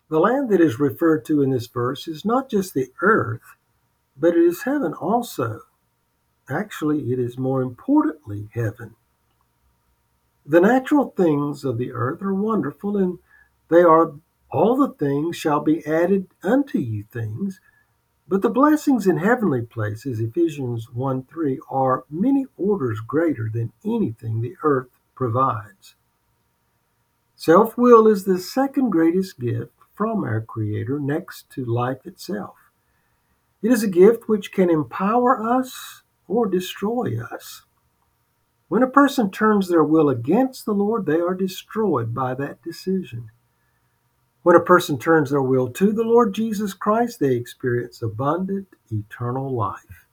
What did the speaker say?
The land that is referred to in this verse is not just the earth, but it is heaven also. Actually, it is more importantly heaven. The natural things of the earth are wonderful, and they are all the things shall be added unto you things. But the blessings in heavenly places, Ephesians 1:3, are many orders greater than anything the earth provides. Self will is the second greatest gift from our Creator next to life itself. It is a gift which can empower us or destroy us. When a person turns their will against the Lord, they are destroyed by that decision. When a person turns their will to the Lord Jesus Christ, they experience abundant eternal life.